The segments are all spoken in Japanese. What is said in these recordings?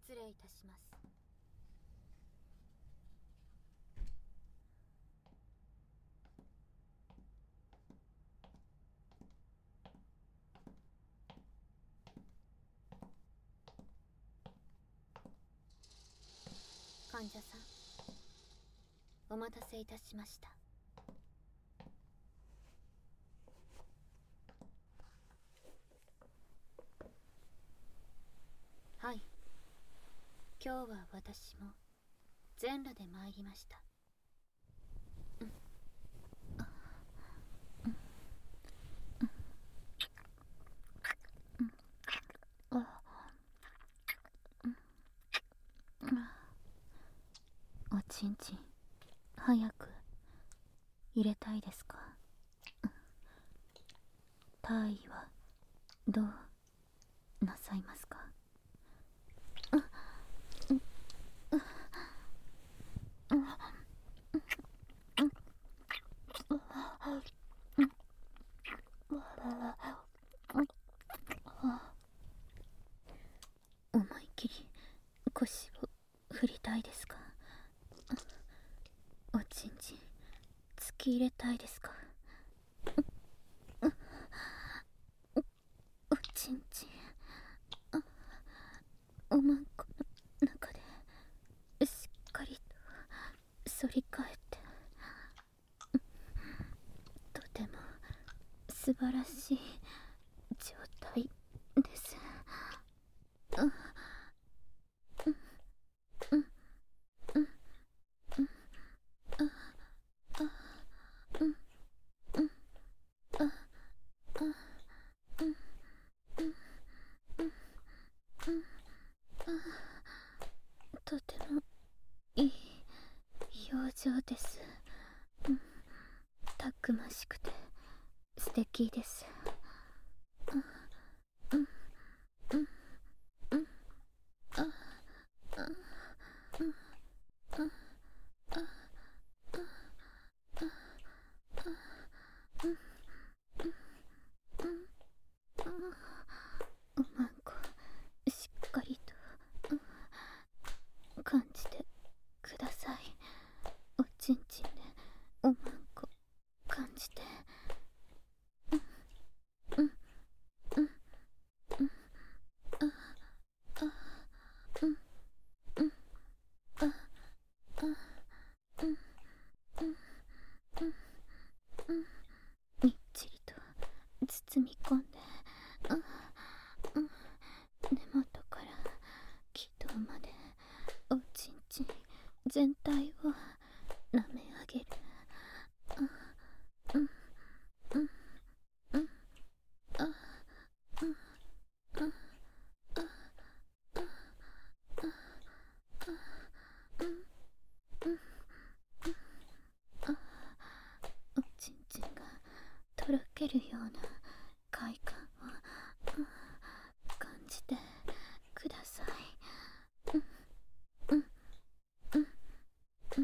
失礼いたします。患者さん、お待たせいたしました。はい、今日は私も全裸で参りました。おちんちん早く入れたいですか？体位はどうなさいますか？思い切り腰を振りたいですか？おちんちん突き入れたいですか？おちんちんおまんこの中でしっかりと反り返ってとても素晴らしい状態です。とてもいい表情です。たくましくて素敵です。おまんこしっかりと感じてください。おちんちんでおまんこ感じて。みっちりと包み込んで、根元から気道までおちんちん全体を舐め上げる。おちんちんがとろけるような快感を感じてください。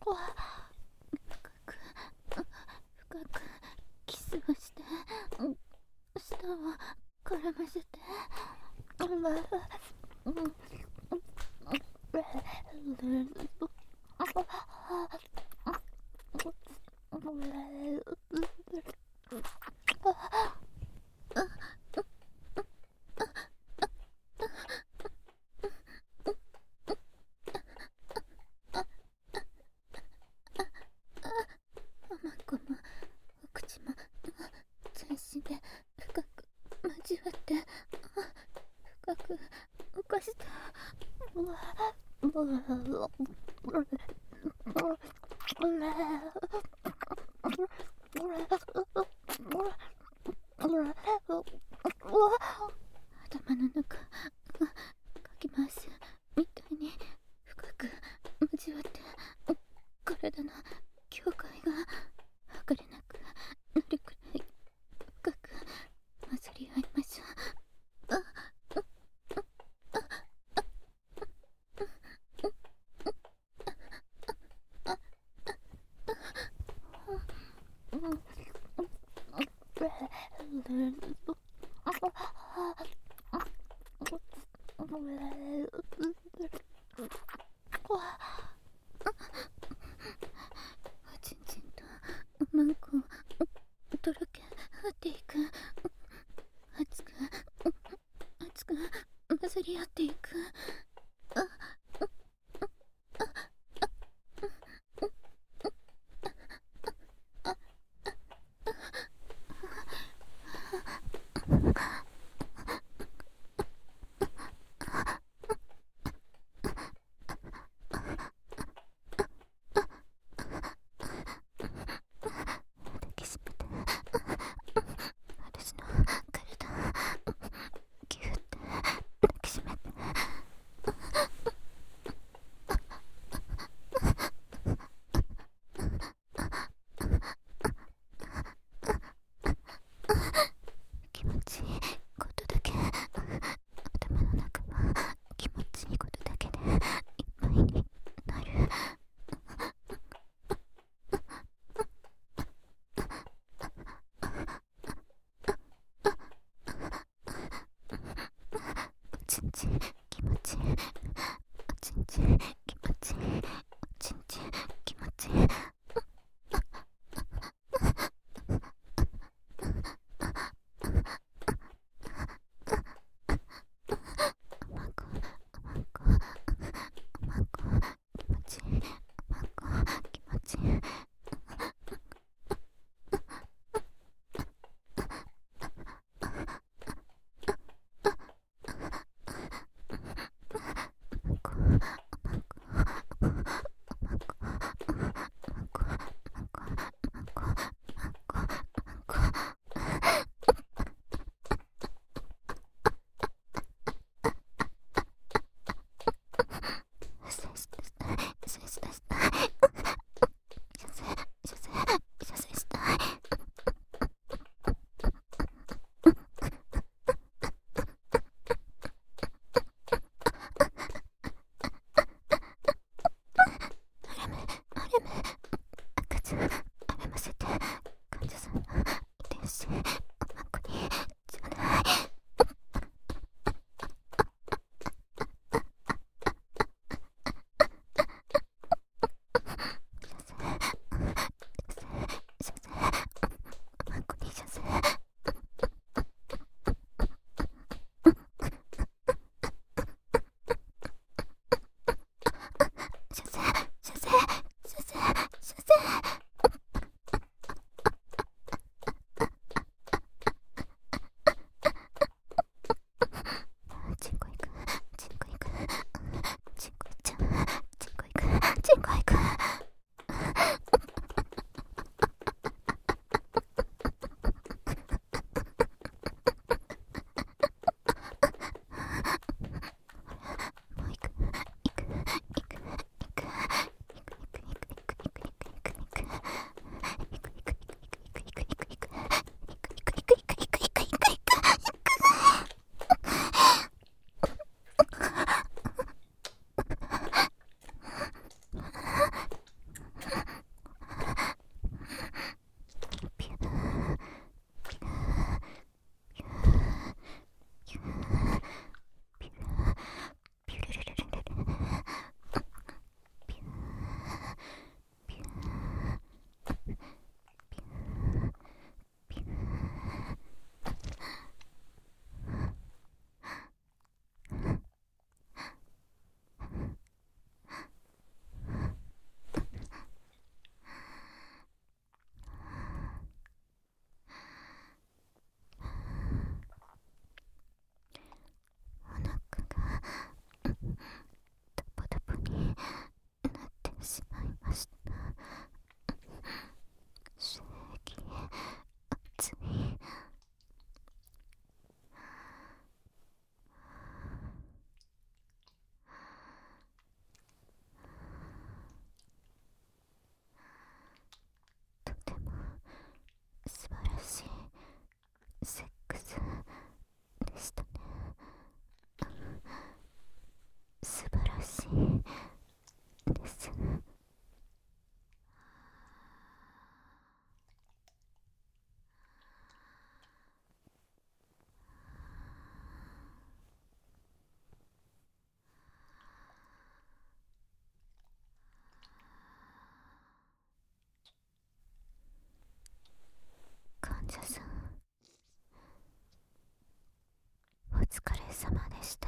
く深くキスをして舌を絡ませてこのお口も全身で深く交わって深く浮かして頭の中かき回すみたいに深く交わって体の境界が測れなくなるくらい深く混ざり合いましょう。おちんちんとおまんこをとろけ合っていく、熱く混ざり合っていく。私の体ギュッて抱きしめて気持ちいいことだけ、頭の中は気持ちいいことだけでいっぱいになる。おちんちん気持ちいい、おちんちん気持ちいい、おちんちん気持ちいい。おまんこ気持ちいい、おまんこ気持ちいい。 様でした。